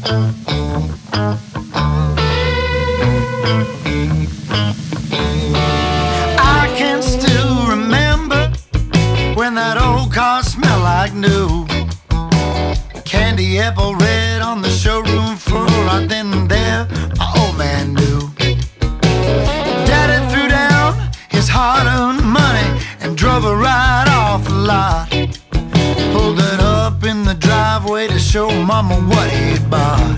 I can still remember when that old car smelled like new. Candy apple red on the showroom floor. Right then and there, my old man knew. Daddy threw down his hard-earned money and drove it right off the lot. Pulled it up in the driveway to show Mama what he'd bought.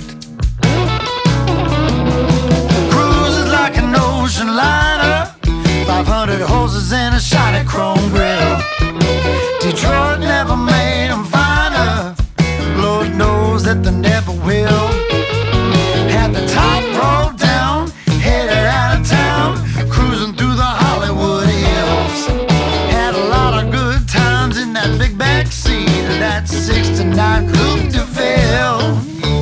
Cruises like an ocean liner, 500 horses and a shiny chrome grill. Detroit never made them finer, Lord knows that they never will. Had the top rolled down, headed out of town, cruising through the Hollywood Hills. Had a lot of good times in that big back seat of that 69 Coupe de Ville.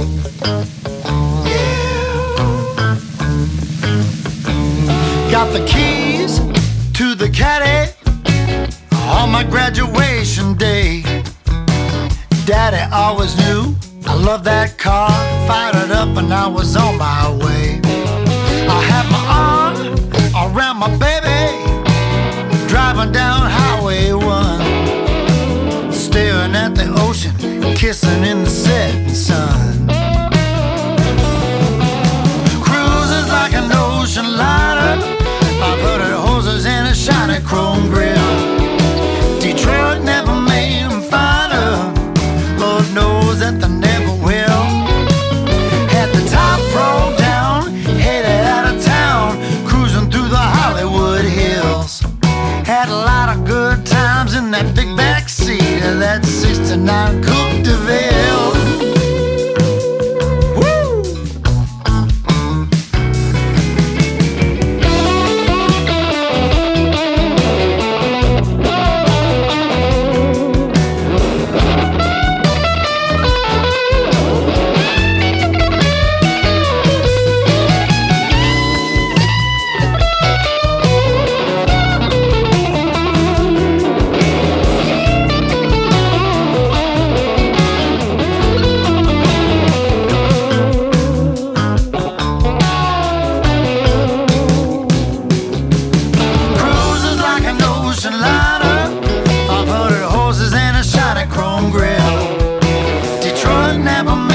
Got the keys to the caddy on my graduation day. Daddy always knew I loved that car, fired it up and I was on my way. I had my arm around my baby, driving down Highway 1, staring at the ocean, kissing in the setting sun. Cruises like an ocean liner, 500 horses and a shiny chrome grill. Detroit never made them finer, Lord knows that they never will. Had the top rolled down, headed out of town, cruising through the Hollywood Hills. Had a lot of good times in that big back seat of that 69 Coupe de Ville. Chrome grill. Detroit never